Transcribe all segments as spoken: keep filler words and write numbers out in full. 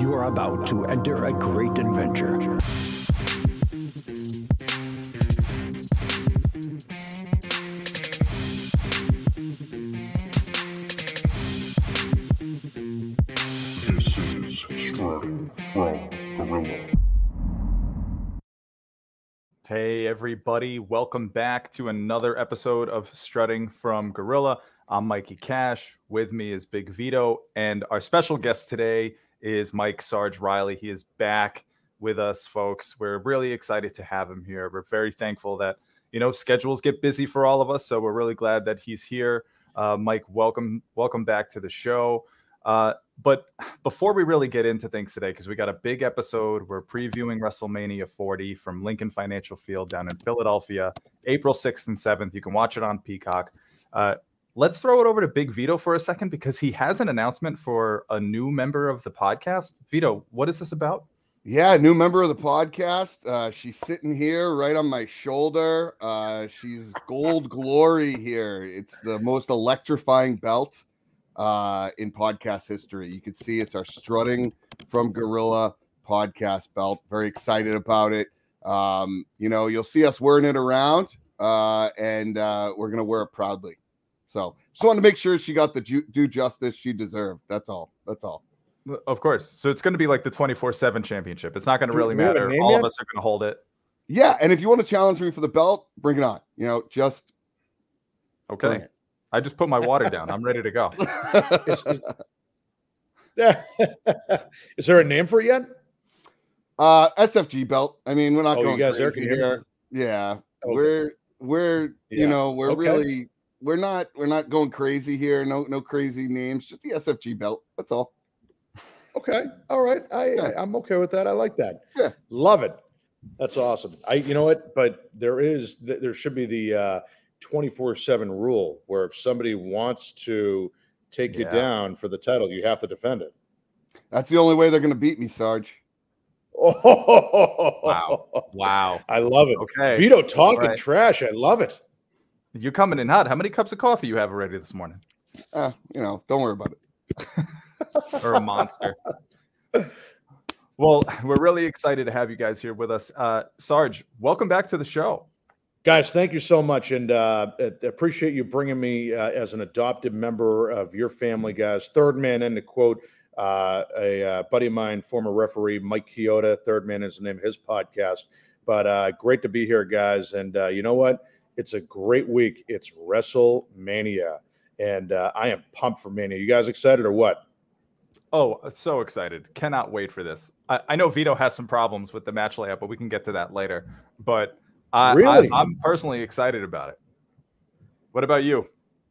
You are about to enter a great adventure. This is Strutting from Gorilla. Hey everybody, welcome back to another episode of Strutting from Gorilla. I'm Mikey Cash. With me is Big Vito, and our special guest today is Mike Sarge Riley. He is back with us, folks. We're really excited to have him here. We're very thankful that, you know, schedules get busy for all of us, so we're really glad that he's here. Uh, Mike, welcome, welcome back to the show. Uh, but before we really get into things today, because we got a big episode, we're previewing WrestleMania forty from Lincoln Financial Field down in Philadelphia, April sixth and seventh. You can watch it on Peacock. Uh, let's throw it over to Big Vito for a second, because he has an announcement for a new member of the podcast. Vito, what is this about? Yeah, new member of the podcast. Uh, she's sitting here right on my shoulder. Uh, she's Gold Glory here. It's the most electrifying belt uh, in podcast history. You can see it's our Strutting from Gorilla podcast belt. Very excited about it. Um, you know, you'll see us wearing it around, uh, and uh, we're going to wear it proudly. So just wanted to make sure she got the ju- due justice she deserved. That's all. That's all. Of course. So it's going to be like the twenty-four seven championship. It's not going to really Do we have a matter. name All yet? of us are going to hold it. Yeah, and if you want to challenge me for the belt, bring it on. You know, just Okay. bring I just put my water down. I'm ready to go. it. Is, is, Yeah. Is there a name for it yet? uh, S F G belt. I mean, we're not Oh, you going guys are crazy gonna- here. Yeah, Okay. we're we're Yeah. you know we're Okay. really we're not we're not going crazy here. No no crazy names. Just the S F G belt. That's all. Okay. All right. I, Yeah. I I'm okay with that. I like that. Yeah. Love it. That's awesome. I you know what? But there is th- there should be the uh twenty-four seven rule where if somebody wants to take you Yeah. down for the title, you have to defend it. That's the only way they're going to beat me, Sarge. Oh Wow. Wow. I love it. Okay. Vito talking All right. trash. I love it. You're coming in hot. How many cups of coffee you have already this morning? Uh, you know, don't worry about it. Or a monster? Well, we're really excited to have you guys here with us. Uh, Sarge, welcome back to the show. Guys, thank you so much, and uh, I appreciate you bringing me uh, as an adopted member of your family, guys. Third man in, to quote uh, a uh, buddy of mine, former referee Mike Chioda. Third man is the name of his podcast. But uh, great to be here, guys. And uh, you know what? It's a great week. It's WrestleMania, and uh, I am pumped for Mania. You guys excited or what? Oh, so excited. Cannot wait for this. I, I know Vito has some problems with the match layout, but we can get to that later. But I, Really? I, I'm personally excited about it. What about you?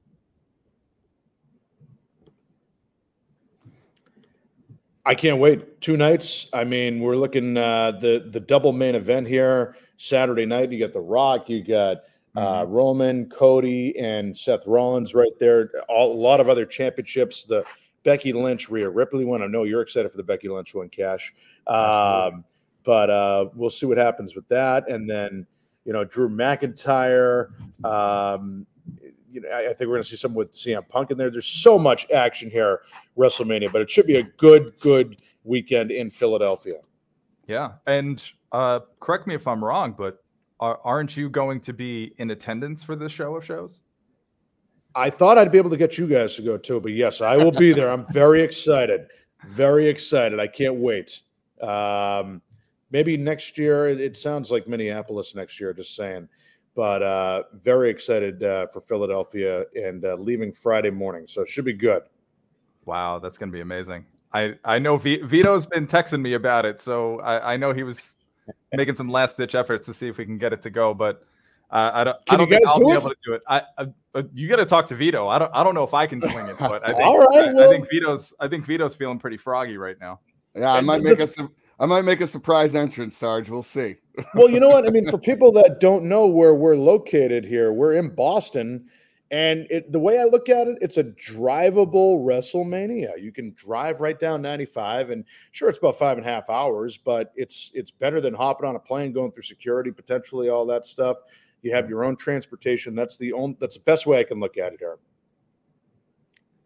I can't wait. Two nights. I mean, we're looking uh, the the double main event here. Saturday night, you got The Rock, you got uh, Roman, Cody, and Seth Rollins right there. All, a lot of other championships. The Becky Lynch, Rhea Ripley one. I know you're excited for the Becky Lynch one, Cash. Absolutely. Um, but uh, we'll see what happens with that. And then, you know, Drew McIntyre. Um, you know, I, I think we're going to see something with C M Punk in there. There's so much action here, WrestleMania, but it should be a good, good weekend in Philadelphia. Yeah. And uh, correct me if I'm wrong, but are, aren't you going to be in attendance for this show of shows? I thought I'd be able to get you guys to go too, but yes, I will be there. I'm very excited. Very excited. I can't wait. Um, maybe next year. It, it sounds like Minneapolis next year, just saying. But uh, very excited uh, for Philadelphia and uh, leaving Friday morning. So it should be good. Wow, that's going to be amazing. I, I know v- Vito's been texting me about it, so I, I know he was making some last-ditch efforts to see if we can get it to go, but uh, I don't, Can I don't you think guys I'll do be it? able to do it. I, I, uh, you got to talk to Vito. I don't I don't know if I can swing it, but I think, All right, I, I well- think Vito's I think Vito's feeling pretty froggy right now. Yeah, I And might the- make a su- I might make a surprise entrance, Sarge. We'll see. Well, you know what? I mean, for people that don't know where we're located here, we're in Boston. And it, the way I look at it, it's a drivable WrestleMania. You can drive right down ninety-five, and sure, it's about five and a half hours, but it's it's better than hopping on a plane, going through security, potentially all that stuff. You have your own transportation. That's the only. That's the best way I can look at it here.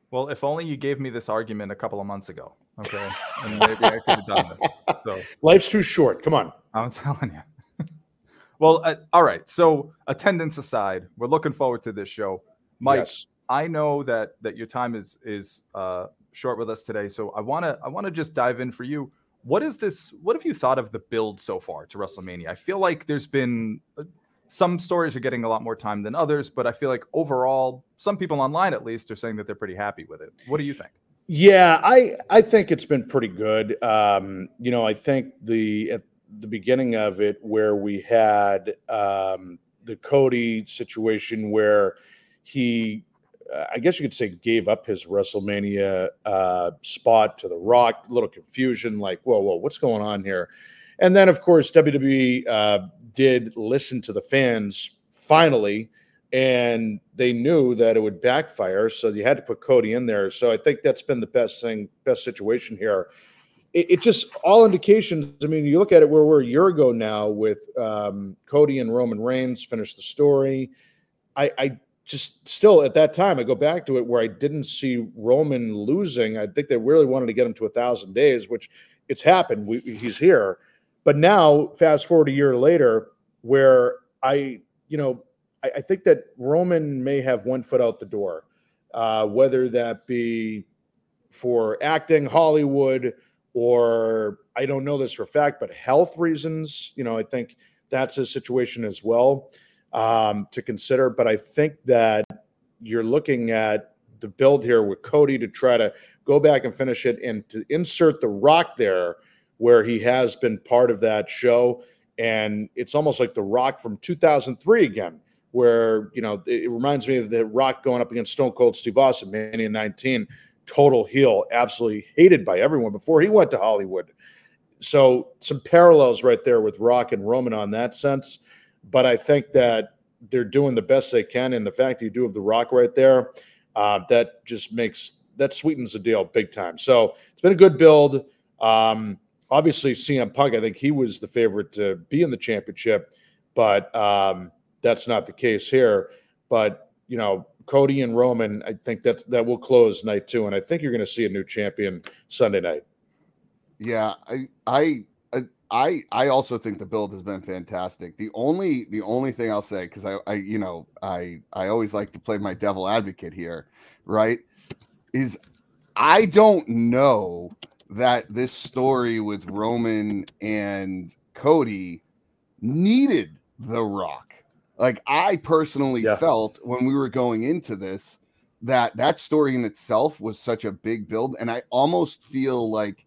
Well, if only you gave me this argument a couple of months ago, okay, and maybe I could have done this. So life's too short. Come on. I'm telling you. Well, uh, all right. So attendance aside, we're looking forward to this show, Mike. Yes. I know that that your time is is uh, short with us today, so I wanna I wanna just dive in for you. What is this? What have you thought of the build so far to WrestleMania? I feel like there's been uh, some stories are getting a lot more time than others, but I feel like overall, some people online at least are saying that they're pretty happy with it. What do you think? Yeah, I I think it's been pretty good. Um, you know, I think the at the beginning of it where we had um, the Cody situation where he, uh, I guess you could say, gave up his WrestleMania uh, spot to The Rock. A little confusion, like, whoa, whoa, what's going on here? And then, of course, W W E uh, did listen to the fans finally, and they knew that it would backfire, so you had to put Cody in there. So I think that's been the best thing, best situation here. It, it just, all indications, I mean, you look at it where we're a year ago now with um, Cody and Roman Reigns finished the story. I, I just still, at that time, I go back to it where I didn't see Roman losing. I think they really wanted to get him to a thousand days, which it's happened. We, he's here. But now, fast forward a year later, where I, you know, I, I think that Roman may have one foot out the door, uh, whether that be for acting, Hollywood, or I don't know this for a fact, but health reasons. You know, I think that's a situation as well um, to consider. But I think that you're looking at the build here with Cody to try to go back and finish it and to insert The Rock there, where he has been part of that show. And it's almost like The Rock from two thousand three again, where, you know, it reminds me of The Rock going up against Stone Cold Steve Austin, Mania nineteen, total heel, absolutely hated by everyone before he went to Hollywood. So some parallels right there with Rock and Roman on that sense. But I think that they're doing the best they can. And the fact that you do have The Rock right there, uh, that just makes, that sweetens the deal big time. So it's been a good build. Um, Obviously, C M Punk, I think he was the favorite to be in the championship, but um, that's not the case here. But, you know, Cody and Roman, I think that that will close night two, and I think you're going to see a new champion Sunday night. Yeah, I, I, I, I also think the build has been fantastic. The only, the only thing I'll say, because I, I, you know, I, I always like to play my devil advocate here, right? Is I don't know that this story with Roman and Cody needed The Rock. Like, I personally yeah. felt when we were going into this that that story in itself was such a big build, and I almost feel like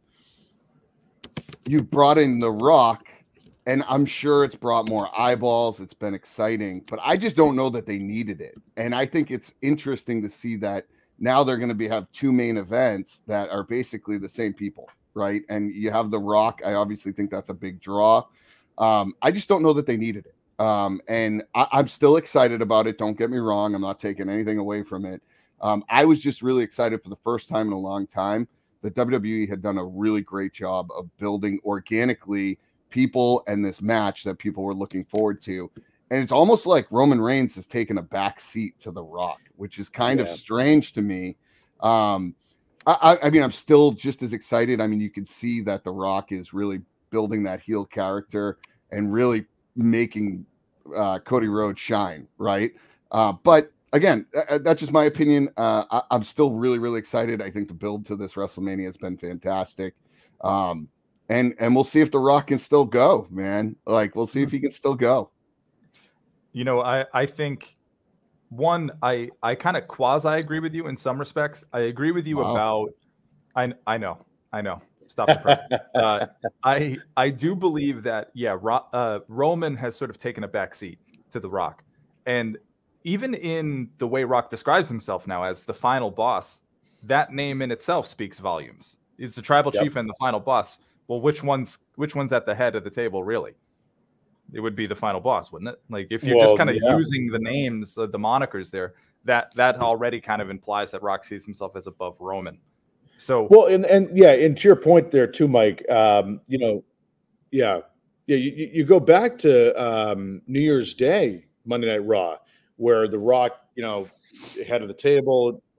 you brought in The Rock, and I'm sure it's brought more eyeballs, it's been exciting, but I just don't know that they needed it. And I think it's interesting to see that now they're going to be have two main events that are basically the same people, right? And you have The Rock. I obviously think that's a big draw. Um, I just don't know that they needed it. Um, and I, I'm still excited about it. Don't get me wrong. I'm not taking anything away from it. Um, I was just really excited for the first time in a long time that W W E had done a really great job of building organically people and this match that people were looking forward to. And it's almost like Roman Reigns has taken a back seat to The Rock, which is kind yeah. of strange to me. Um, I, I mean, I'm still just as excited. I mean, you can see that The Rock is really building that heel character and really making uh, Cody Rhodes shine, right? Uh, but again, th- that's just my opinion. Uh, I- I'm still really, really excited. I think the build to this WrestleMania has been fantastic. Um, and, and we'll see if The Rock can still go, man. Like, we'll see if he can still go. You know, I, I think one, I, I kind of quasi agree with you in some respects. I agree with you wow. about, I I know, I know. Stop the press. uh, I I do believe that, yeah, Ro, uh, Roman has sort of taken a back seat to The Rock. And even in the way Rock describes himself now as the final boss, that name in itself speaks volumes. It's the tribal yep. chief and the final boss. Well, which one's which one's at the head of the table, really? It would be the final boss, wouldn't it? Like, if you're well, just kind of yeah. using the names, uh, the monikers there, that that already kind of implies that Rock sees himself as above Roman. So well, and and yeah, and to your point there too, Mike. Um, you know, yeah, yeah. You, you go back to um, New Year's Day, Monday Night Raw, where The Rock, you know, head of the table,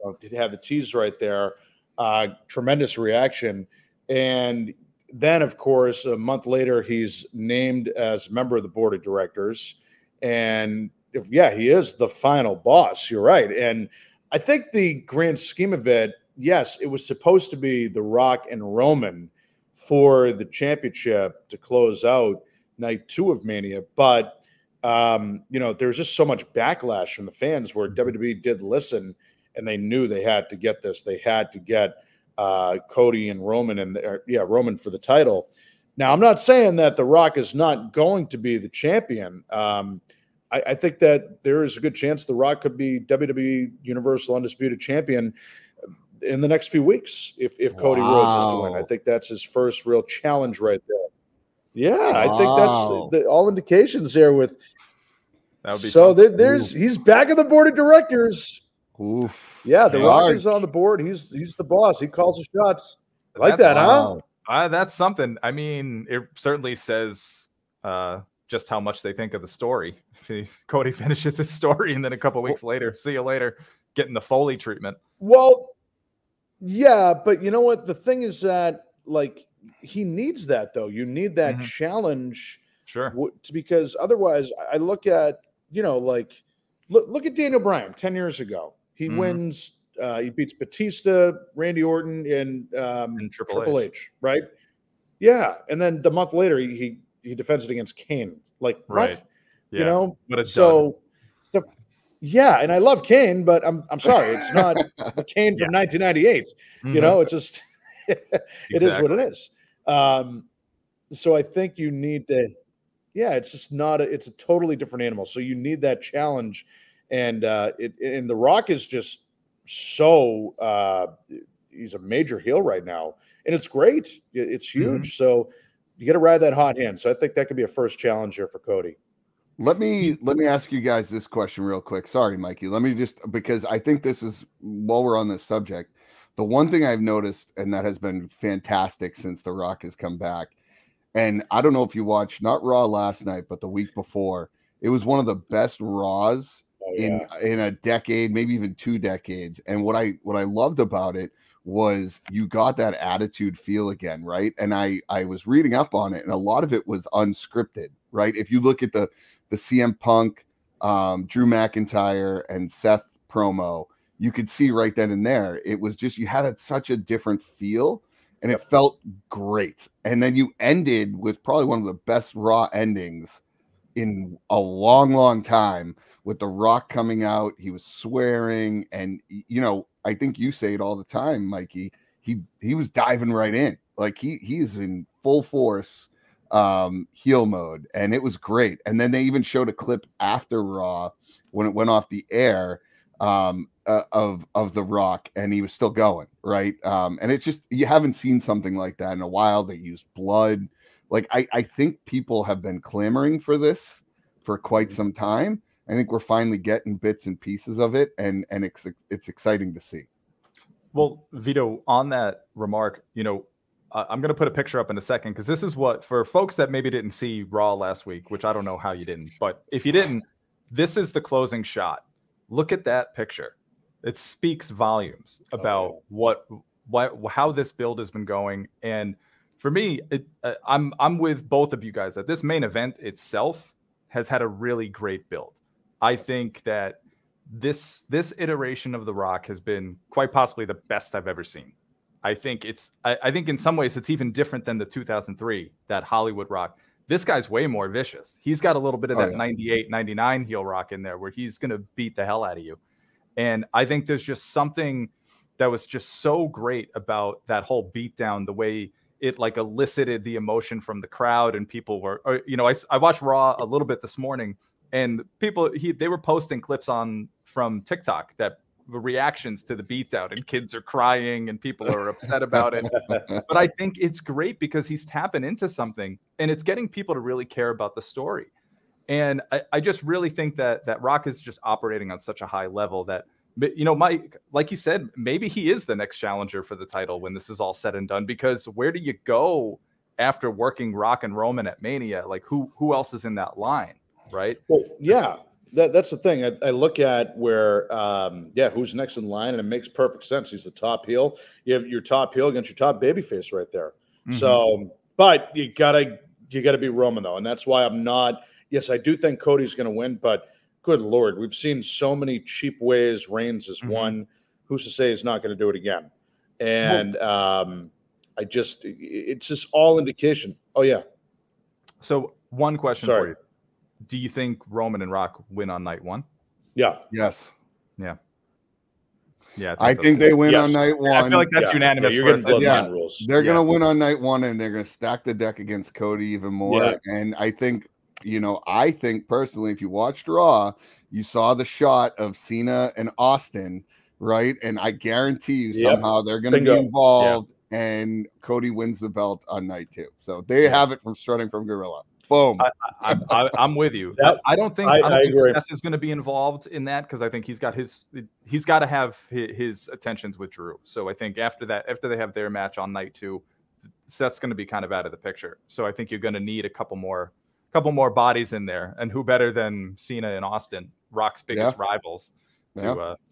know, did have the tease right there. Uh, tremendous reaction. And then, of course, a month later, he's named as a member of the board of directors. And if, yeah, he is the final boss. You're right. And I think the grand scheme of it, yes, it was supposed to be The Rock and Roman for the championship to close out night two of Mania. But, um, you know, there's just so much backlash from the fans where W W E did listen and they knew they had to get this. They had to get uh, Cody and Roman and or, yeah, Roman for the title. Now, I'm not saying that The Rock is not going to be the champion. Um, I, I think that there is a good chance The Rock could be W W E Universal Undisputed Champion in the next few weeks if, if Cody Wow. Rhodes is to win. I think that's his first real challenge right there. Yeah, I think Wow. that's the, all indications there with That would be so something. there, there's he's back on the board of directors. Oof. Yeah, The Yeah. Rock is on the board. He's he's the boss. He calls the shots. Like That's- that, huh? Wow. Uh, that's something. I mean, it certainly says uh, just how much they think of the story. If he, Cody finishes his story, and then a couple weeks later, see you later, getting the Foley treatment. Well, yeah, but you know what? The thing is that like he needs that though. You need that Mhm. challenge Sure. w- because otherwise, I look at you know like look look at Daniel Bryan ten years ago. He Mhm. wins. Uh, he beats Batista, Randy Orton, and um, And Triple Triple H. H. Right? Yeah, and then the month later, he he, he defends it against Kane. Like Right. what? Yeah. You know? What a dud. So, so, yeah, and I love Kane, but I'm I'm sorry, it's not the Kane from nineteen ninety-eight. Mhm. You know, it's just it is Exactly. what it is. Um, so I think you need to, yeah, it's just not a, it's a totally different animal. So you need that challenge, and uh, it and The Rock is just so uh, he's a major heel right now, and it's great. It- It's huge. So you got to ride that hot hand. So I think that could be a first challenge here for Cody. Let me let me ask you guys this question real quick. Sorry, Mikey. Let me just because I think this is while we're on this subject, the one thing I've noticed and that has been fantastic since The Rock has come back. And I don't know if you watched not Raw last night, but the week before, it was one of the best Raws Oh, in yeah. in a decade, maybe even two decades. And what I what I loved about it was you got that attitude feel again, right? And I I was reading up on it, and a lot of it was unscripted, right? If you look at the the C M Punk, um, Drew McIntyre, and Seth promo, you could see right then and there it was just you had a, such a different feel, and it felt great. And then you ended with probably one of the best Raw endings in a long, long time with The Rock coming out. He was swearing, and you know, I think you say it all the time, Mikey. He he was diving right in, like he he's in full force um heel mode, and it was great. And then they even showed a clip after Raw when it went off the air um uh, of of The Rock, and he was still going right. Um and it's just you haven't seen something like that in a while. They used blood. Like I, I think people have been clamoring for this for quite some time. I think we're finally getting bits and pieces of it, and and it's it's exciting to see. Well, Vito, on that remark, you know, uh, I'm going to put a picture up in a second because this is what, for folks that maybe didn't see Raw last week, which I don't know how you didn't, but if you didn't, this is the closing shot. Look at that picture. It speaks volumes about yeah. what, what, how this build has been going. And for me, it, uh, I'm, I'm with both of you guys that this main event itself has had a really great build. I think that this this iteration of The Rock has been quite possibly the best I've ever seen. I think it's I, I think in some ways it's even different than the two thousand three, that Hollywood Rock. This guy's way more vicious. He's got a little bit of Oh, that yeah. ninety-eight, ninety-nine heel Rock in there where he's going to beat the hell out of you. And I think there's just something that was just so great about that whole beatdown, the way it like elicited the emotion from the crowd, and people were, or, you know, I, I watched Raw a little bit this morning, and people he they were posting clips on from TikTok that the reactions to the beatdown, and kids are crying and people are upset about it. But I think it's great because he's tapping into something, and it's getting people to really care about the story. And I, I just really think that that Rock is just operating on such a high level that, you know, Mike, like you said, maybe he is the next challenger for the title when this is all said and done, because where do you go after working Rock and Roman at Mania? Like who who else is in that line, right? Well, yeah. that that's the thing. I, I look at where, um, yeah, who's next in line, and it makes perfect sense. He's the top heel. You have your top heel against your top babyface right there. Mhm. So, but you gotta you gotta be Roman though, and that's why I'm not. Yes, I do think Cody's going to win, but good Lord, we've seen so many cheap ways Reigns has Mhm. won. Who's to say he's not going to do it again? And um, I just, it's just all indication. Oh yeah. So one question Sorry. for you: do you think Roman and Rock win on night one? Yeah. Yes. Yeah. Yeah, I so. think they win Yes. on night one. I feel like that's Yeah. unanimous. Yeah, you're for getting us. bloodline Yeah. rules. They're Yeah. going to win on night one, and they're going to stack the deck against Cody even more. Yeah. And I think, you know, I think personally, if you watched Raw, you saw the shot of Cena and Austin, right? And I guarantee you Yep. somehow they're going to be Bingo. involved, and Cody wins the belt on night two. So they Yeah. have it from Strutting from Gorilla. Boom. I, I, I, I'm with you. That- I, I don't think I- I, don't I think agree. Seth is going to be involved in that because I think he's got his he's got to have his, his attentions with Drew. So I think after that, after they have their match on night two, Seth's going to be kind of out of the picture. So I think you're going to need a couple more couple more bodies in there, and who better than Cena and Austin, Rock's biggest Yeah. rivals, to Yeah. uh,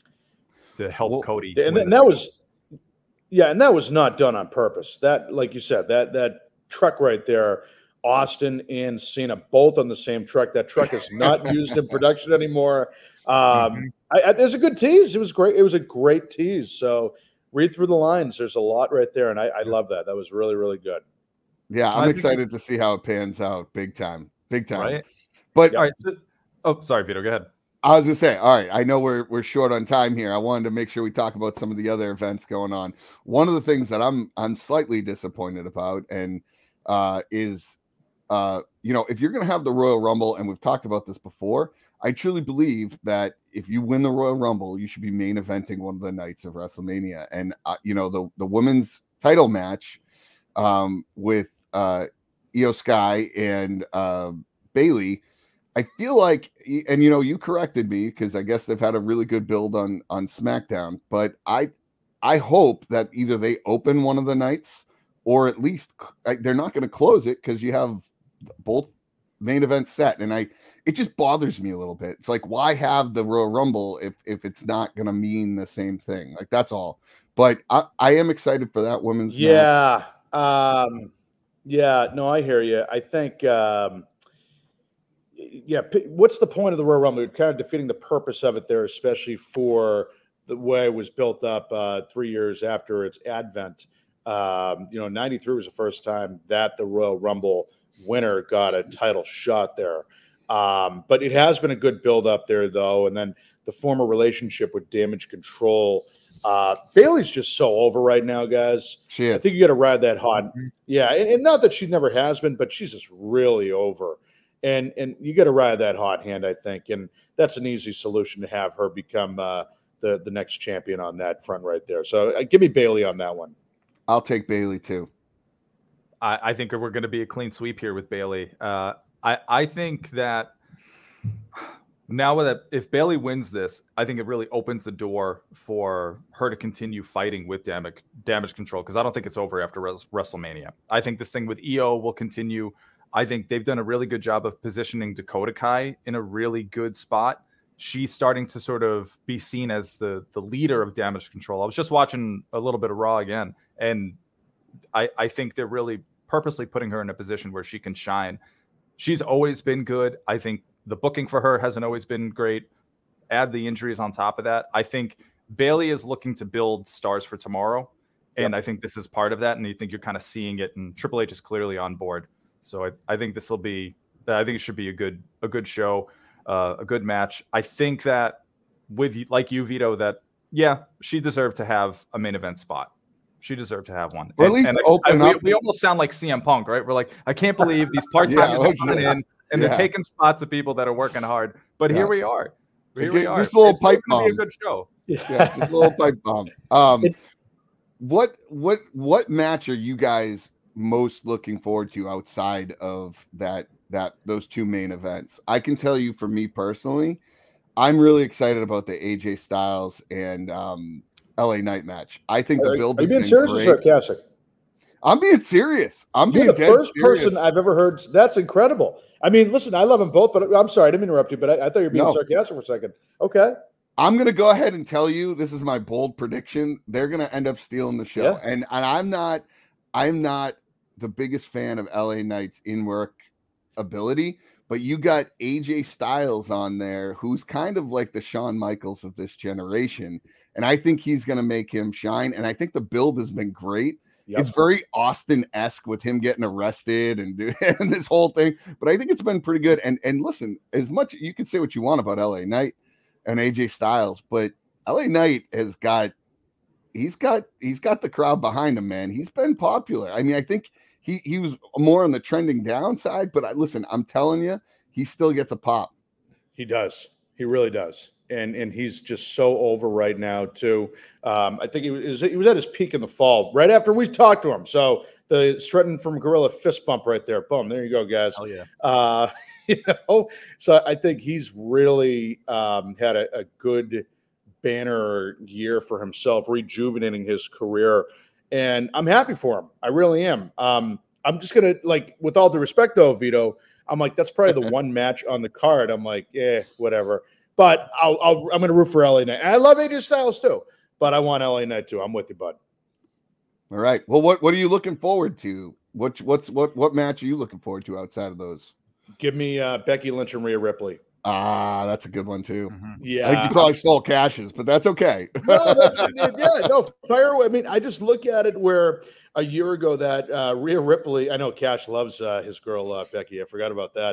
to help Well, Cody. And, win and the that title. was, yeah, and that was not done on purpose. That, like you said, that that truck right there, Austin and Cena both on the same truck. That truck is not used in production anymore. Um, Mhm. I, I, there's a good tease. It was great. It was a great tease. So read through the lines. There's a lot right there, and I, I love that. That was really, really good. Yeah, I I'm think- excited to see how it pans out. Big time. Big time. right. But All right. So, oh, sorry, Vito. Go ahead. I was gonna say, all right, I know we're we're short on time here. I wanted to make sure we talk about some of the other events going on. One of the things that I'm I'm slightly disappointed about, and uh, is, uh, you know, if you're gonna have the Royal Rumble, and we've talked about this before, I truly believe that if you win the Royal Rumble, you should be main eventing one of the nights of WrestleMania. And uh, you know, the the women's title match um, with uh, Io Sky and uh, Bailey. I feel like, and you know, you corrected me because I guess they've had a really good build on on SmackDown, but I I hope that either they open one of the nights or at least they're not going to close it because you have both main events set, and I it just bothers me a little bit. It's like, why have the Royal Rumble if if it's not going to mean the same thing? Like, that's all. But I I am excited for that women's match. Yeah. Um, yeah. No, I hear you. I think. Um, Yeah, p- what's the point of the Royal Rumble? You're kind of defeating the purpose of it there, especially for the way it was built up uh, three years after its advent. Um, you know, ninety-three was the first time that the Royal Rumble winner got a title shot there. Um, but it has been a good build up there, though. And then the former relationship with Damage Control. Uh, Bailey's just so over right now, guys. She I is. think you got to ride that hot. Yeah, and, and not that she never has been, but she's just really over. And and you got to ride that hot hand, I think, and that's an easy solution to have her become uh, the the next champion on that front right there. So uh, give me Bailey on that one. I'll take Bailey too. I, I think we're going to be a clean sweep here with Bailey. Uh, I I think that now that if Bailey wins this, I think it really opens the door for her to continue fighting with damage damage control, because I don't think it's over after Res- WrestleMania. I think this thing with Io will continue. I think they've done a really good job of positioning Dakota Kai in a really good spot. She's starting to sort of be seen as the the leader of damage control. I was just watching a little bit of Raw again, and I, I think they're really purposely putting her in a position where she can shine. She's always been good. I think the booking for her hasn't always been great. Add the injuries on top of that. I think Bailey is looking to build stars for tomorrow, and I think this is part of that, and you think you're kind of seeing it, and Triple H is clearly on board. So I, I think this will be, I think it should be a good, a good show, uh, a good match. I think that with, like you, Vito, that, yeah, she deserved to have a main event spot. She deserved to have one. Or at And- least and I- open I- up. we, we almost sound like C M Punk, right? We're like, I can't believe these part-timers Yeah, are coming in and yeah. they're taking spots of people that are working hard. But Yeah. here we are. Here Just we are. a little It's still pipe gonna be a bomb. good show. Yeah, just a little pipe bomb. Um, It- what what what match are you guys most looking forward to outside of that that those two main events? I can tell you, for me personally, I'm really excited about the A J Styles and um, L A Knight match. I think the Are, build are you has being been serious or great. sarcastic? I'm being serious. I'm You're being the first serious. person I've ever heard. That's incredible. I mean, listen, I love them both, but I'm sorry, I didn't interrupt you, but I, I thought you were being No. sarcastic for a second. Okay. I'm going to go ahead and tell you, this is my bold prediction. They're going to end up stealing the show. Yeah. And, and I'm not, I'm not the biggest fan of L A Knight's in-work ability, but you got A J Styles on there, who's kind of like the Shawn Michaels of this generation. And I think he's going to make him shine. And I think the build has been great. Yep. It's very Austin-esque with him getting arrested and, do, and this whole thing. But I think it's been pretty good. And, and listen, as much, you can say what you want about L A Knight and A J Styles, but L A Knight has got, he's got, he's got the crowd behind him, man. He's been popular. I mean, I think he, he was more on the trending downside, but I, listen, I'm telling you, he still gets a pop. He does. He really does. And and he's just so over right now too. Um, I think he was he was at his peak in the fall, right after we talked to him. So the Stratton from Gorilla fist bump right there. Boom. There you go, guys. Oh yeah. Uh, you know, so I think he's really um, had a, a good banner year for himself, rejuvenating his career. And I'm happy for him. I really am. Um, I'm just gonna, like, with all due respect though, Vito, I'm like, that's probably the one match on the card. I'm like, yeah, whatever. But I'll, I'll, I'm going to root for L A Knight. I love A J Styles too, but I want L A Knight too. I'm with you, bud. All right. Well, what, what are you looking forward to? What, what's, what, what match are you looking forward to outside of those? Give me uh, Becky Lynch and Rhea Ripley. Ah, that's a good one too. Mm-hmm. Yeah. I think you probably stole Cash's, but that's okay. No, that's, yeah, no, fire. I mean, I just look at it where a year ago that uh, Rhea Ripley, I know Cash loves uh, his girl, uh, Becky. I forgot about that.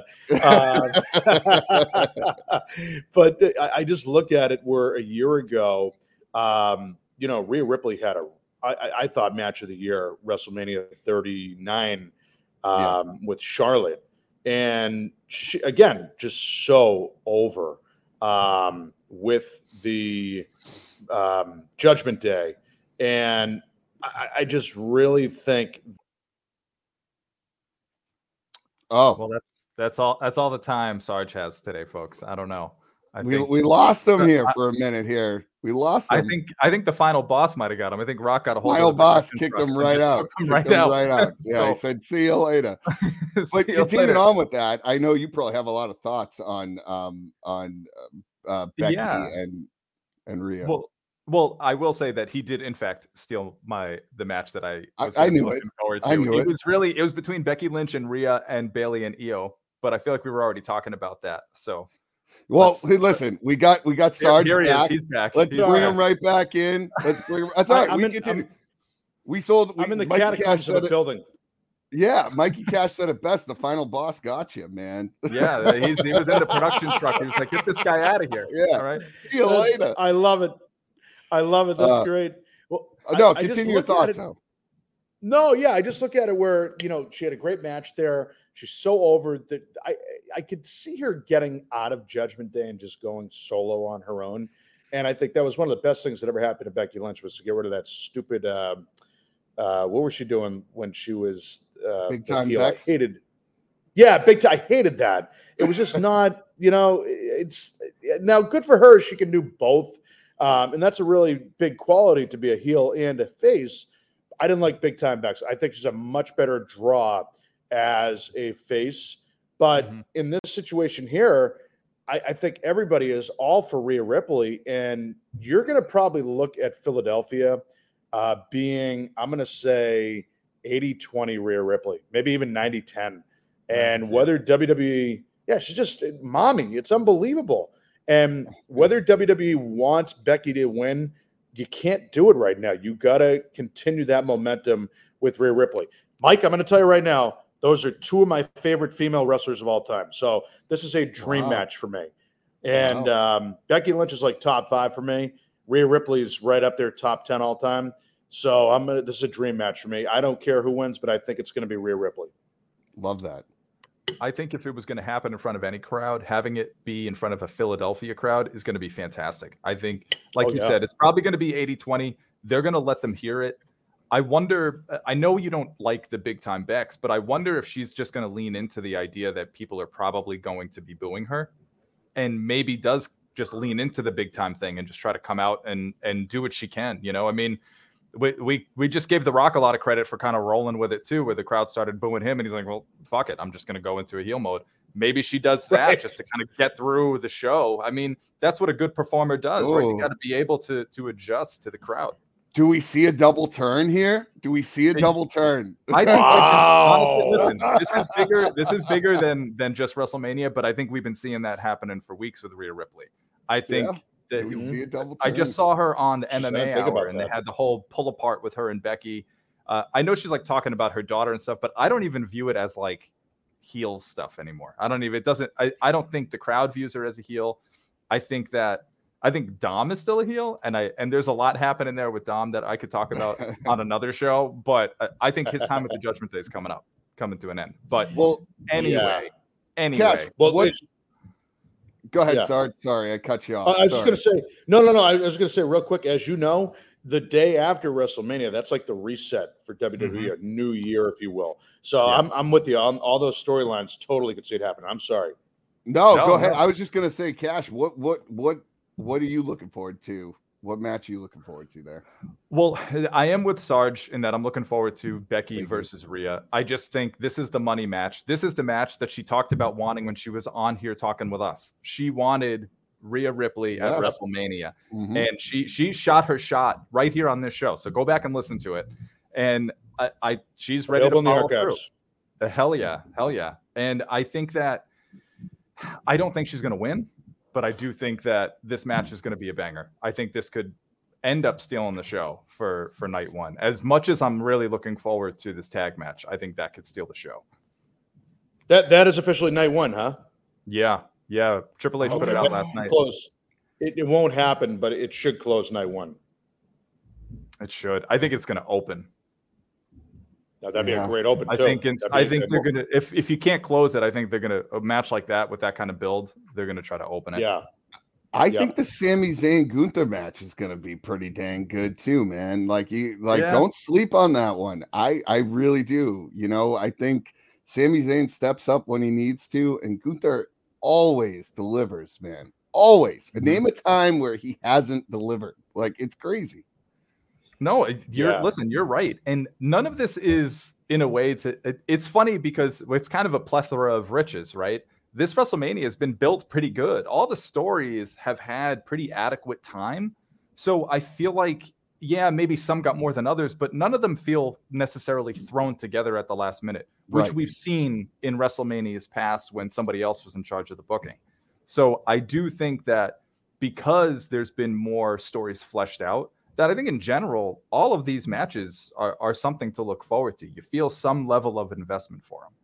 Uh, but I, I just look at it where a year ago, um, you know, Rhea Ripley had a, I, I thought, match of the year, WrestleMania thirty-nine um, yeah. with Charlotte. And she, again, just so over um, with the um, Judgment Day. And I, I just really think. Oh, well, that's that's all. That's all the time Sarge has today, folks. I don't know. I we think, we lost them here for a minute. Here we lost them. I think I think the final boss might have got him. I think Rock got a hold. Final of the boss kicked him right out. Him kicked right, him out. right out. So, yeah, he said, "See you later." See But you continuing later. on with that, I know you probably have a lot of thoughts on um on uh, Becky Yeah. and and Rhea. Well, well, I will say that he did, in fact, steal my the match that I was I, I gonna be knew looking it. forward to. I knew it, it. was really it was between Becky Lynch and Rhea and Bailey and Io, but I feel like we were already talking about that. So, well, let's- hey, listen, we got we got here, Sarge here he is. back. He's back. Let's He's bring back. him right back in. Let's bring him. That's all right. I, I'm we in, continue. I'm, we sold. We, I'm in the Mikey Cash catacombs of said the it- building. Yeah, Mikey Cash said it best. The final boss got you, man. Yeah, he's he was in the production truck. He was like, "Get this guy out of here." Yeah. All right. See you That's- later. I love it. I love it. That's Uh, great. Well, No, I- I just continue your look at thoughts. it- Though. No, yeah, I just look at it where, you know, she had a great match there. She's so over that I I could see her getting out of Judgment Day and just going solo on her own. And I think that was one of the best things that ever happened to Becky Lynch, was to get rid of that stupid. Uh, uh, what was she doing when she was uh, Big the time heel? I Bex? hated. Yeah, big time. I hated that. It was just not. You know, it's now good for her. She can do both. Um, and that's a really big quality, to be a heel and a face. I didn't like Big Time Bex. I think she's a much better draw as a face. But Mhm. in this situation here, I, I think everybody is all for Rhea Ripley. And you're going to probably look at Philadelphia uh, being, I'm going to say, eighty twenty Rhea Ripley, maybe even ninety ten. And Nice. whether W W E, yeah, she's just mommy. It's unbelievable. And whether W W E wants Becky to win, you can't do it right now. You got to continue that momentum with Rhea Ripley. Mike, I'm going to tell you right now, those are two of my favorite female wrestlers of all time. So this is a dream Wow. match for me. And um, Becky Lynch is like top five for me. Rhea Ripley is right up there, top ten all time. So I'm gonna. This is a dream match for me. I don't care who wins, but I think it's going to be Rhea Ripley. Love that. I think if it was going to happen in front of any crowd, having it be in front of a Philadelphia crowd is going to be fantastic. I think, like Oh, you yeah. said, it's probably going to be eighty twenty. They're going to let them hear it. I wonder, I know you don't like the Big Time Bex, but I wonder if she's just going to lean into the idea that people are probably going to be booing her, and maybe does just lean into the big time thing and just try to come out and, and do what she can. You know, I mean, we, we we just gave The Rock a lot of credit for kind of rolling with it too, where the crowd started booing him, and he's like, "Well, fuck it, I'm just going to go into a heel mode." Maybe she does that right. just to kind of get through the show. I mean, that's what a good performer does, Ooh. right? You got to be able to to adjust to the crowd. Do we see a double turn here? Do we see a double turn? I think wow. honestly, listen, this is bigger. This is bigger than than just WrestleMania, but I think we've been seeing that happening for weeks with Rhea Ripley. I think yeah. that Do we see a double turn? I just saw her on the M M A Just think Hour, about and that. they had the whole pull apart with her and Becky. Uh, I know she's like talking about her daughter and stuff, but I don't even view it as like heel stuff anymore. I don't even. It doesn't. I, I don't think the crowd views her as a heel. I think that. I think Dom is still a heel, and I and there's a lot happening there with Dom that I could talk about on another show. But I, I think his time at the Judgment Day is coming up, coming to an end. But well, anyway, yeah. anyway, Cash, well, what, go ahead. Yeah. Sorry, sorry, I cut you off. I was sorry. just going to say, no, no, no. I was going to say real quick, as you know, the day after WrestleMania, that's like the reset for W W E, mm-hmm. a new year, if you will. So yeah. I'm I'm with you on all those storylines. Totally could see it happen. I'm sorry. No, no go ahead. No. I was just going to say, Cash, what what what what are you looking forward to? What match are you looking forward to there? Well, I am with Sarge in that I'm looking forward to Becky versus Rhea. I just think this is the money match. This is the match that she talked about wanting when she was on here talking with us. She wanted Rhea Ripley Yeah. at WrestleMania, Mhm. and she she shot her shot right here on this show. So go back and listen to it. And I, I she's ready Available to in the follow through. archives. Uh, hell yeah, hell yeah. And I think that I don't think she's going to win, but I do think that this match is going to be a banger. I think this could end up stealing the show for for night one. As much as I'm really looking forward to this tag match, I think that could steal the show. That that is officially night one, huh? Yeah, yeah. Triple H Oh, put it out last night. Close. It, it won't happen, but it should close night one. It should. I think it's going to open. Now, that'd be Yeah. a great open. I too. think it's, That'd be I a think good they're one. gonna if if you can't close it, I think they're gonna a match like that with that kind of build, they're gonna try to open it. Yeah. I Yeah. think the Sami Zayn Gunther match is going to be pretty dang good too, man. Like you, like Yeah. don't sleep on that one. I, I really do. You know, I think Sami Zayn steps up when he needs to, and Gunther always delivers, man. Always. Mhm. Name a time where he hasn't delivered. Like it's crazy. No, you're Yeah. listen, you're right. And none of this is in a way to it, it's funny because it's kind of a plethora of riches, right? This WrestleMania has been built pretty good. All the stories have had pretty adequate time. So I feel like, yeah, maybe some got more than others, but none of them feel necessarily thrown together at the last minute, which Right. we've seen in WrestleManias past when somebody else was in charge of the booking. So I do think that because there's been more stories fleshed out, that I think in general, all of these matches are, are something to look forward to. You feel some level of investment for them.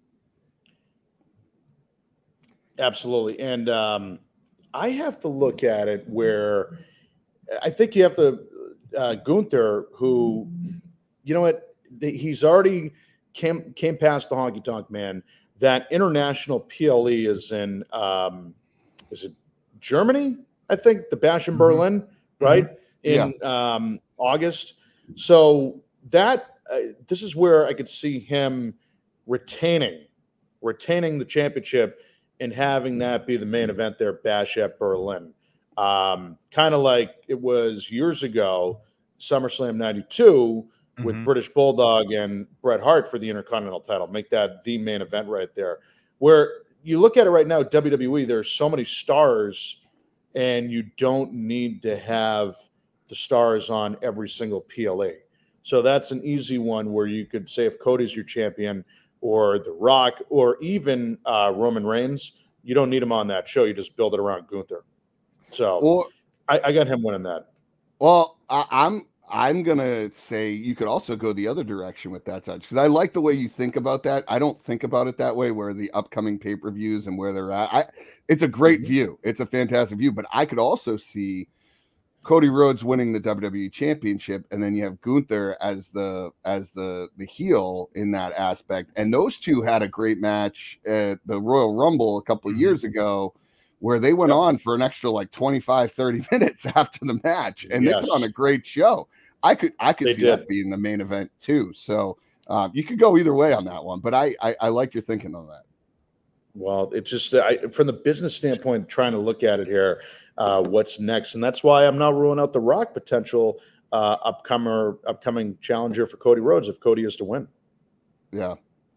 Absolutely. And um, I have to look at it where I think you have to, uh, Gunther, who, you know what, the, he's already came, came past the honky tonk man. That international P L E is in, um, is it Germany? I think the Bash in Mhm. Berlin, right? In um, August. So that, uh, this is where I could see him retaining, retaining the championship and having that be the main event there, Bash at Berlin. Um, kind of like it was years ago, SummerSlam ninety-two with Mhm. British Bulldog and Bret Hart for the Intercontinental title. Make that the main event right there. Where you look at it right now, W W E, there's so many stars, and you don't need to have the stars on every single P L A. So that's an easy one where you could say if Cody's your champion or The Rock or even uh, Roman Reigns, you don't need him on that show. You just build it around Gunther. So Or I, I got him winning that. well, I, I'm I'm gonna say you could also go the other direction with that touch because I like the way you think about that. I don't think about it that way, where the upcoming pay per views and where they're at. I, it's a great Mhm. view. It's a fantastic view, but I could also see Cody Rhodes winning the W W E Championship, and then you have Gunther as the as the the heel in that aspect. And those two had a great match at the Royal Rumble a couple of Mhm. years ago, where they went Yep. on for an extra like twenty-five, thirty minutes after the match, and they Yes. put on a great show. I could I could They see did. that being the main event too. So um, you could go either way on that one, but I I, I like your thinking on that. Well, it's just I, from the business standpoint, trying to look at it here, uh, what's next, and that's why I'm not ruling out the Rock potential uh, upcomer, upcoming challenger for Cody Rhodes if Cody is to win. Yeah.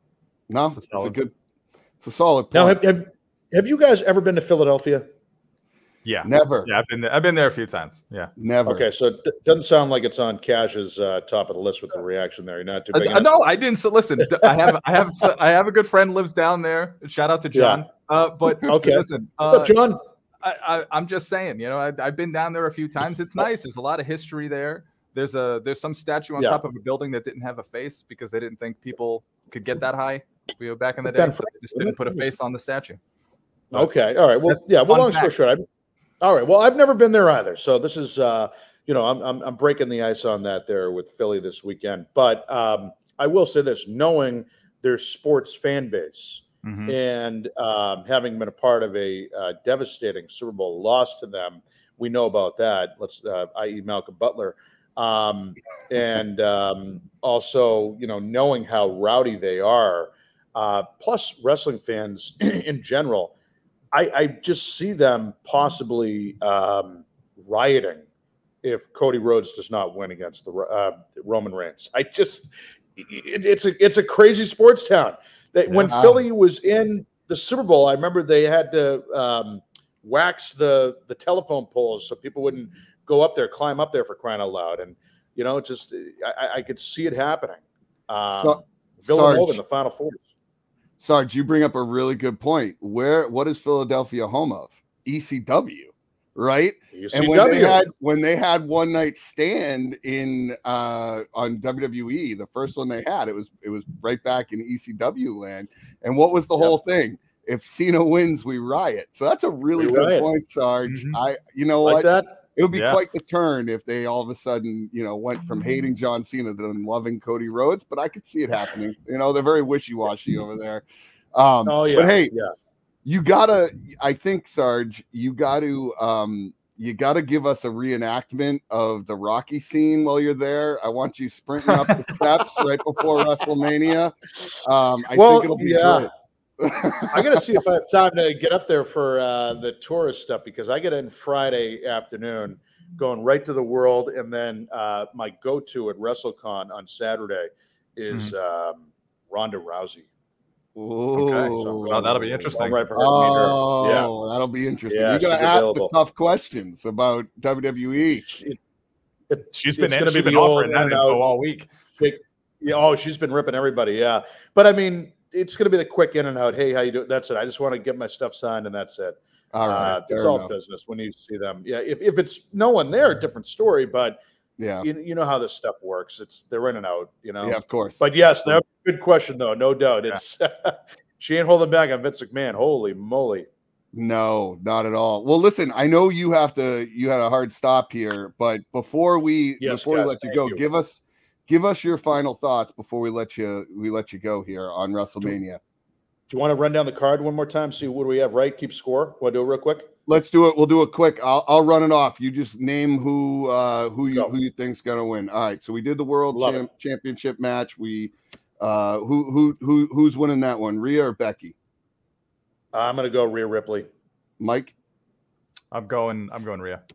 No, It's a it's a solid- good, it's a solid point. Now, have, have have you guys ever been to Philadelphia? Yeah. Never, Yeah, I've been there. I've been there a few times. Yeah. never. Okay, so it d- doesn't sound like it's on Cash's uh, top of the list with the reaction there. You're not too big. Uh, enough? no, I didn't. So listen, d- I have, I have, I have a good friend lives down there. Shout out to John. Yeah. Uh, but Okay. listen, What's uh, up, John? I, I, I'm just saying, you know, I, I've been down there a few times. It's nice. There's a lot of history there. There's a there's some statue on Yeah. top of a building that didn't have a face because they didn't think people could get that high. We were back in the day, Ben so they Franklin, just didn't put a face on the statue. But Okay, all right. Well, that's yeah. Well, fun long story fact. short, I, all right. Well, I've never been there either, so this is, uh, you know, I'm, I'm I'm breaking the ice on that there with Philly this weekend. But um, I will say this: knowing their sports fan base Mhm. and um, having been a part of a uh, devastating Super Bowl loss to them, we know about that. Let's, uh, that is. Malcolm Butler, um, and um, also, you know, knowing how rowdy they are. Uh, plus, wrestling fans in general, I, I just see them possibly um, rioting if Cody Rhodes does not win against the uh, Roman Reigns. I just, it, it's a it's a crazy sports town. That when Yeah. Philly was in the Super Bowl, I remember they had to um, wax the the telephone poles so people wouldn't go up there, climb up there for crying out loud, and you know, just I, I could see it happening. Um, So- Villanova Sarge. in the Final Four. Sarge, you bring up a really good point. Where what is Philadelphia home of? E C W, right? And when they E C W. had when they had one night stand in uh on W W E, the first one they had, it was it was right back in E C W land. And what was the Yep. whole thing? If Cena wins, we riot. So that's a really We good riot. point, Sarge. Mhm. I you know like what? that. It would be Yeah. quite the turn if they all of a sudden, you know, went from hating John Cena to then loving Cody Rhodes, but I could see it happening. You know, they're very wishy-washy over there. Um, Oh yeah. but hey, yeah. you gotta, I think, Sarge, you gotta um you gotta give us a reenactment of the Rocky scene while you're there. I want you sprinting up the steps right before WrestleMania. Um, I Well, think it'll be yeah. great. I got to see if I have time to get up there for uh, the tourist stuff because I get in Friday afternoon, going right to the World, and then uh, my go-to at WrestleCon on Saturday is um, Ronda Rousey. Ooh. So Oh, that'll be I'm interesting. right for her to meet her. Yeah. Oh, that'll be interesting. Yeah, you gotta she's ask available. the tough questions about W W E. It- it- She's been, it's gonna she's be been the old offering that in and info out. all week. Quick- yeah, oh, she's been ripping everybody. Yeah, but I mean, it's going to be the quick in and out. Hey, how you doing? That's it. I just want to get my stuff signed, and that's it. All right, uh, fair it's all enough. business when you see them. Yeah, if, if it's no one there, different story. But Yeah, you, you know how this stuff works. It's they're in and out. You know. yeah, of course. But yes, that's a good question though. No doubt. It's she ain't holding back on Vince McMahon. Holy moly! No, not at all. Well, listen, I know you have to. You had a hard stop here, but before we Yes, before we guys, let you thank go, you. give us give us your final thoughts before we let you we let you go here on WrestleMania. Do you want to run down the card one more time? See what do we have? Right, keep score. Want to do it real quick? Let's do it. We'll do it quick. I'll I'll run it off. You just name who uh who you Go. who you think's gonna win. All right. So we did the world Love champ, championship match. We uh who who who who's winning that one? Rhea or Becky? I'm going to go Rhea Ripley. Mike? I'm going. I'm going Rhea.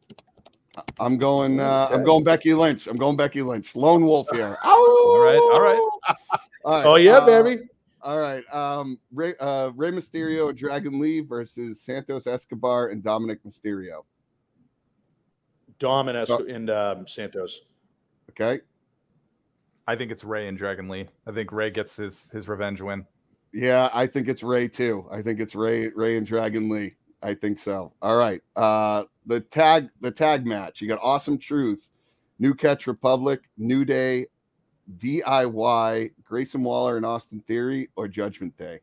I'm going uh I'm Okay. going Becky Lynch. I'm going Becky Lynch. Lone wolf here. All right. All right. All right. Oh yeah, uh, baby. All right. Um Ray uh Rey Mysterio and Dragon Lee versus Santos Escobar and Dominic Mysterio. Dom and, Es- So- and um, Santos. Okay. I think it's Ray and Dragon Lee. I think Ray gets his his revenge win. Yeah, I think it's Ray too. I think it's Ray Ray and Dragon Lee. I think so. All right. Uh the tag the tag match. You got Awesome Truth, New Catch Republic, New Day, D I Y, Grayson Waller and Austin Theory, or Judgment Day.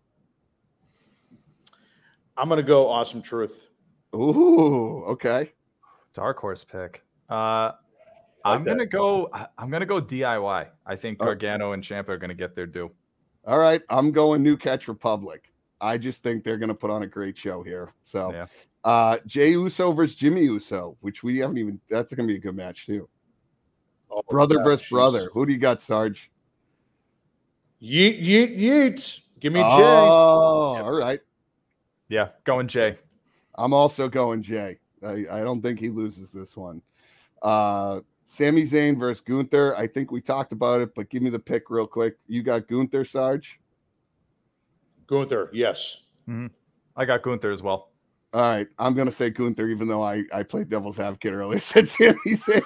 I'm going to go Awesome Truth. Ooh, okay. Dark horse pick. Uh, I'm that. gonna go. I- I'm gonna go D I Y. I think Oh. Gargano and Ciampa are gonna get their due. All right, I'm going New Catch Republic. I just think they're going to put on a great show here. So, Yeah. uh, Jey Uso versus Jimmy Uso, which we haven't even. That's going to be a good match too. Oh, Brother yeah, versus jeez. brother. Who do you got, Sarge? Yeet, yeet, yeet. Give me Oh, Jay. all right. Yeah, going Jay. I'm also going Jay. I, I don't think he loses this one. Uh, Sami Zayn versus Gunther. I think we talked about it, but give me the pick real quick. You got Gunther, Sarge? Gunther, yes. Mm-hmm. I got Gunther as well. All right, I'm gonna say Gunther, even though I, I played devil's advocate earlier. Said Sami Zayn.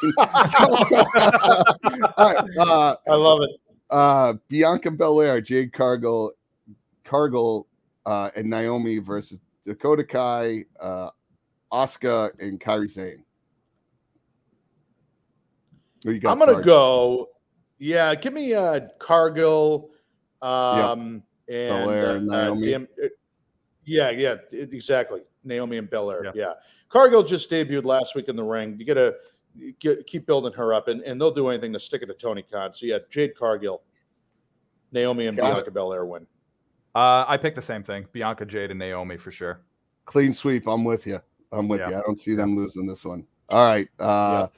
All right, uh, I love it. Uh, Bianca Belair, Jade Cargill, Cargill, uh, and Naomi versus Dakota Kai, uh, Asuka, and Kairi Sane. Who you got, I'm gonna Sarge? go. Yeah, give me uh, Cargill, um, and Belair uh, and uh, Naomi. damn, uh, yeah, yeah, it- exactly. Naomi and Belair. Yeah. Yeah. Cargill just debuted last week in the ring. You gotta get, keep building her up, and, and they'll do anything to stick it to Tony Khan. So yeah, Jade Cargill, Naomi, and Got it. Bianca Belair win. Uh, I picked the same thing. Bianca, Jade, and Naomi for sure. Clean sweep. I'm with you. I'm with Yeah. you. I don't see them losing this one. All right. Uh,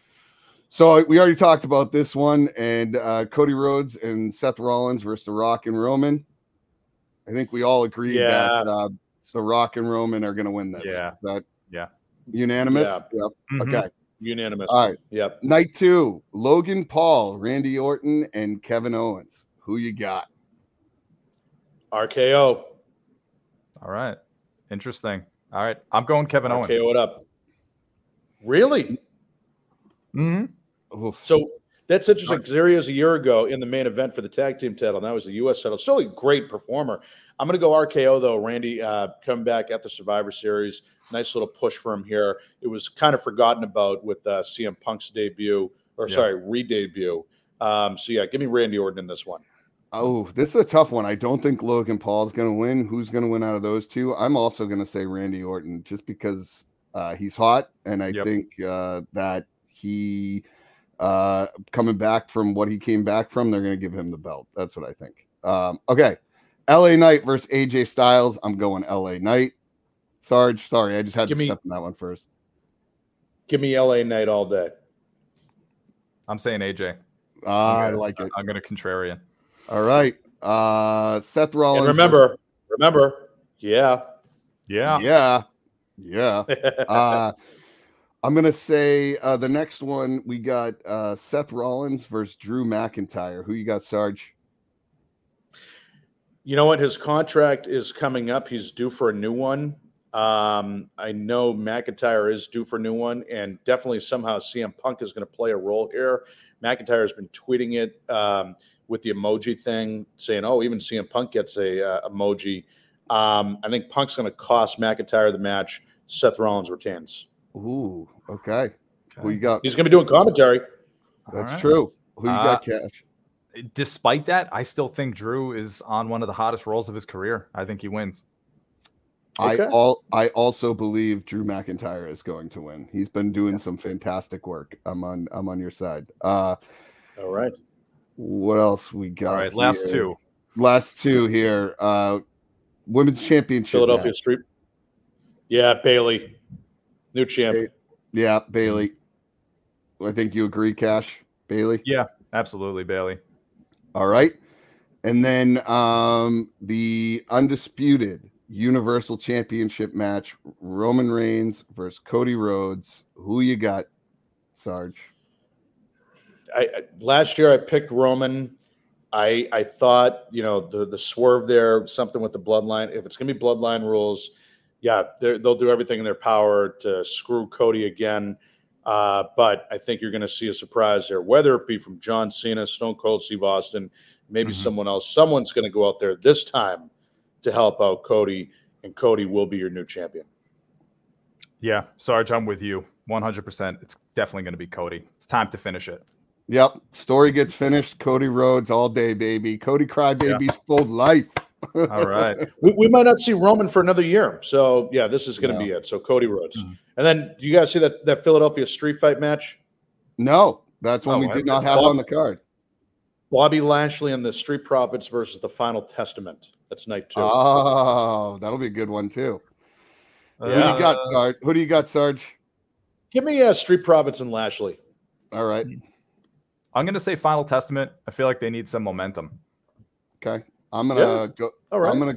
So we already talked about this one, and uh, Cody Rhodes and Seth Rollins versus The Rock and Roman. I think we all agree Yeah. that uh, The Rock and Roman are going to win this. Yeah. Is that Yeah. unanimous? Yeah. Yep. Mhm. Okay. Unanimous. All right. Yep. Night two, Logan Paul, Randy Orton, and Kevin Owens. Who you got? R K O. All right. Interesting. All right. I'm going Kevin R Owens. K O it up. Really? Mm-hmm. Oof. So that's interesting because there he is a year ago in the main event for the tag team title, and that was the U S title. Still a great performer. I'm going to go R K O, though. Randy uh, coming back at the Survivor Series. Nice little push for him here. It was kind of forgotten about with uh, C M Punk's debut, or Yeah. sorry, re-debut. Um, so, yeah, give me Randy Orton in this one. Oh, this is a tough one. I don't think Logan Paul is going to win. Who's going to win out of those two? I'm also going to say Randy Orton just because uh, he's hot, and I Yep. think uh, that he uh, coming back from what he came back from, they're going to give him the belt. That's what I think. Um, okay, L A Knight versus A J Styles. I'm going L A Knight. Sarge, sorry, I just had Give to me- step in that one first. Give me L A Knight all day. I'm saying A J. Uh, I Okay. like it. I'm going to contrarian. All right, uh, Seth Rollins. And remember, remember, yeah. Yeah. yeah, yeah. uh I'm gonna say uh the next one we got uh Seth Rollins versus Drew McIntyre. Who you got, Sarge? You know what? His contract is coming up. He's due for a new one. Um, I know McIntyre is due for a new one, and definitely somehow C M Punk is going to play a role here. McIntyre has been tweeting it um, with the emoji thing, saying, "Oh, even C M Punk gets a uh, emoji." Um, I think Punk's going to cost McIntyre the match. Seth Rollins retains. Ooh, okay. Who you got? He's going to be doing commentary. All That's right. true. Who you Uh, got, Cash? Despite that, I still think Drew is on one of the hottest roles of his career. I think he wins. I okay. all I also believe Drew McIntyre is going to win. He's been doing some fantastic work. I'm on I'm on your side. Uh All right. what else we got? All right. Last here? two. Last two here. Uh women's championship. Philadelphia match. Street. Yeah, Bailey, new champ. Hey. Yeah, Bailey. I think you agree, Cash. Bailey. Yeah, absolutely, Bailey. All right. And then um the undisputed Universal Championship match, Roman Reigns versus Cody Rhodes. Who you got, Sarge? I, I last year I picked Roman. I I thought, you know, the the swerve there, something with the bloodline. If it's gonna be bloodline rules, yeah, they're- they'll do everything in their power to screw Cody again. Uh, but I think you're gonna see a surprise there, whether it be from John Cena, Stone Cold Steve Austin, maybe Mhm. someone else. Someone's gonna go out there this time to help out Cody, and Cody will be your new champion. Yeah, Sarge, I'm with you one hundred percent. It's definitely going to be Cody. It's time to finish it. Yep. Story gets finished. Cody Rhodes all day, baby. Cody Crybaby's full life. All right. We, we might not see Roman for another year. So, yeah, this is going to Yeah. be it. So, Cody Rhodes. Mhm. And then, do you guys see that, that Philadelphia street fight match? No, that's one Oh, we I did not missed have that. on the card. Bobby Lashley and the Street Profits versus the Final Testament. That's night two. Oh, that'll be a good one too. Who do Yeah. you got, Sarge? Who do you got, Sarge? Give me uh, Street Profits and Lashley. All right. I'm going to say Final Testament. I feel like they need some momentum. Okay. I'm gonna go. All right. I'm gonna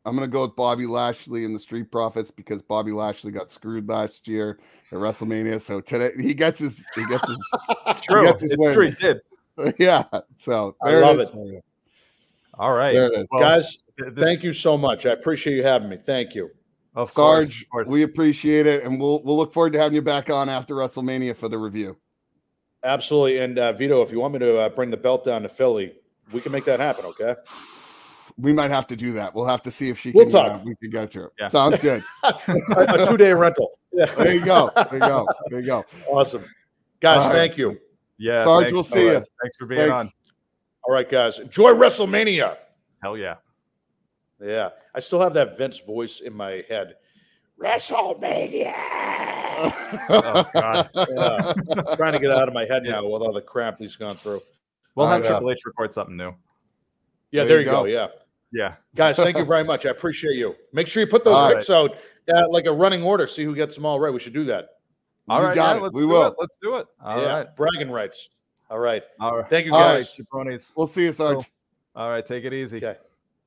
I'm gonna go with Bobby Lashley and the Street Profits because Bobby Lashley got screwed last year at WrestleMania. So today he gets his he gets his It's true. gets his It's win. true. He did. Yeah. So I there love is. it. All right, There it is. Well, Guys, this- thank you so much. I appreciate you having me. Thank you. Of course, Sarge, of course. we appreciate it, and we'll we'll look forward to having you back on after WrestleMania for the review. Absolutely. And uh, Vito, if you want me to uh, bring the belt down to Philly, we can make that happen, okay? We might have to do that. We'll have to see if she We'll can. Uh, talk. we can get to her. Yeah. Sounds good. a, a two-day rental. Yeah. There you go. There you go. There you go. Awesome. Guys, All right. thank you. Yeah, Sarge, thanks. we'll see All ya. right. Thanks for being Thanks. on. All right, guys. Enjoy WrestleMania. Hell yeah. Yeah. I still have that Vince voice in my head. WrestleMania. Oh God. Yeah. Trying to get it out of my head now with all the crap he's gone through. We'll I have know. Triple H record something new. Yeah, There there, you you go. go. Yeah. Yeah. Guys, thank you very much. I appreciate you. Make sure you put those All picks out uh, like a running order. See who gets them all right. We should do that. All You right, got yeah, it. let's We do will. it. Let's do it. All yeah. right. Bragging rights. All right. All right. Thank you, All right, guys. Jabronis. We'll see you, Sarge. Cool. All right, take it easy. Okay.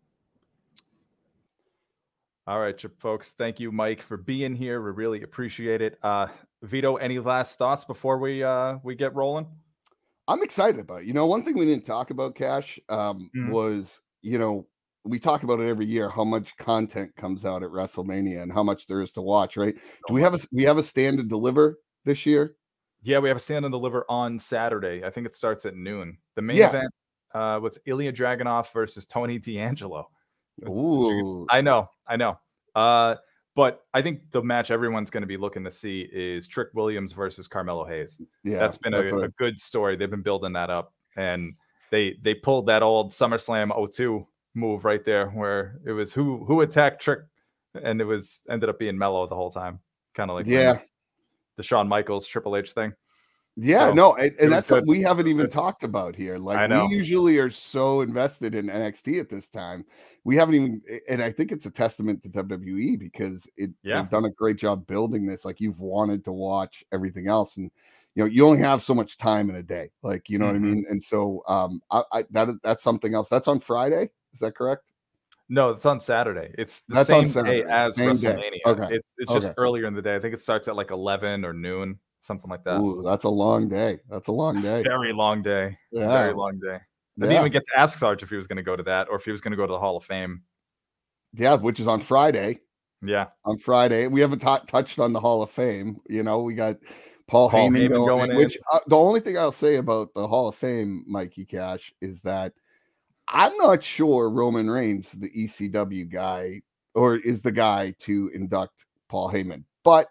All right, Chip folks. Thank you, Mike, for being here. We really appreciate it. Uh, Vito, any last thoughts before we uh, we get rolling? I'm excited about it. You know, one thing we didn't talk about, Cash, um, Mhm. was, you know, we talk about it every year, how much content comes out at WrestleMania and how much there is to watch, right? Do we have a we have a stand and deliver this year? Yeah, we have a stand and deliver on Saturday. I think it starts at noon. The main Yeah. event uh, was Ilya Dragunov versus Tony D'Angelo. Ooh. I know, I know. Uh, but I think the match everyone's going to be looking to see is Trick Williams versus Carmelo Hayes. Yeah. That's been that's a, what a good story. They've been building that up, and they they pulled that old SummerSlam oh two move right there, where it was who who attacked Trick, and it was ended up being Mello the whole time, kind of like when yeah. the Shawn Michaels Triple H thing. Yeah, So, no, and, it was and that's something good. we haven't even good. talked about here. I Like know. we usually are so invested in N X T at this time. We haven't even, and I think it's a testament to W W E because it Yeah. they've done a great job building this. Like you've wanted to watch everything else, and you know you only have so much time in a day. Like you know what I Mhm. mean. And so um, I, I that that's something else. That's on Friday. Is that correct? No, it's on Saturday. It's the That's on same day Saturday. as Same day. WrestleMania. Okay. It's it's just Okay. earlier in the day. I think it starts at like eleven or noon, something like that. Ooh, that's a long day. That's a long day. Very long day. Yeah. Very long day. I didn't Yeah. even get to ask Sarge if he was going to go to that or if he was going to go to the Hall of Fame. Yeah, which is on Friday. Yeah. On Friday. We haven't ta- touched on the Hall of Fame. You know, we got Paul, Paul Heyman, Heyman going, going in, in. which uh, the only thing I'll say about the Hall of Fame, Mikey Cash, is that I'm not sure Roman Reigns, the E C W guy, or is the guy to induct Paul Heyman. But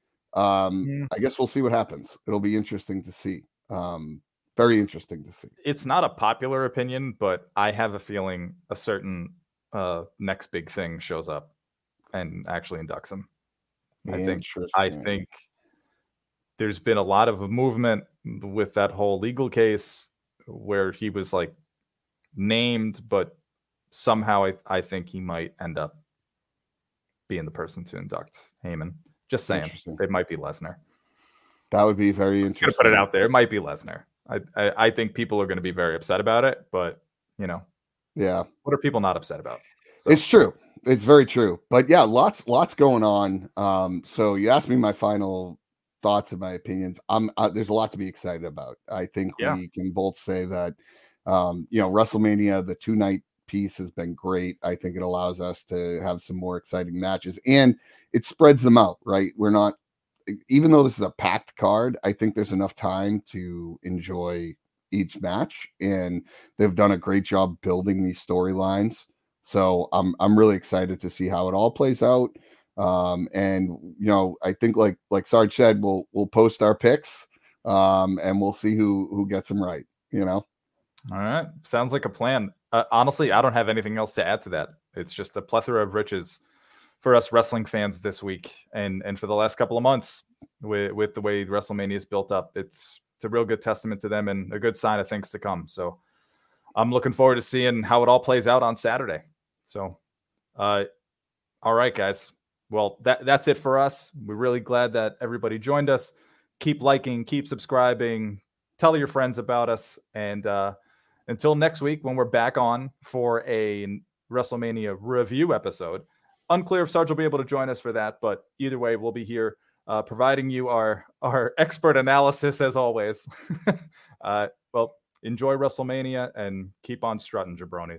um, Mm. I guess we'll see what happens. It'll be interesting to see. Um, very interesting to see. It's not a popular opinion, but I have a feeling a certain uh, next big thing shows up and actually inducts him. I think I Interesting. think there's been a lot of movement with that whole legal case where he was like named, but somehow I, I think he might end up being the person to induct Heyman. Just saying, Interesting. it might be Lesnar. That would be very Gonna interesting. put it out there. It might be Lesnar. I, I I think people are going to be very upset about it, but you know, Yeah. what are people not upset about? So, It's true. It's very true. But yeah, lots lots going on. Um, so you asked me my final thoughts and my opinions. I'm uh, there's a lot to be excited about. I think Yeah. we can both say that um, you know, WrestleMania, the two night piece has been great. I think it allows us to have some more exciting matches and it spreads them out, right? We're not even though this is a packed card, I think there's enough time to enjoy each match, and they've done a great job building these storylines. So I'm I'm really excited to see how it all plays out. Um, and you know, I think like like Sarge said, we'll we'll post our picks, um, and we'll see who who gets them right. You know, all right, sounds like a plan. Uh, honestly, I don't have anything else to add to that. It's just a plethora of riches for us wrestling fans this week, and and for the last couple of months with with the way WrestleMania is built up. It's it's a real good testament to them and a good sign of things to come. So I'm looking forward to seeing how it all plays out on Saturday. So, uh, all right, guys. Well, that that's it for us. We're really glad that everybody joined us. Keep liking, keep subscribing, tell your friends about us, and uh, until next week when we're back on for a WrestleMania review episode. Unclear if Sarge will be able to join us for that, but either way, we'll be here uh, providing you our, our expert analysis as always. uh, well, enjoy WrestleMania and keep on strutting, jabronis.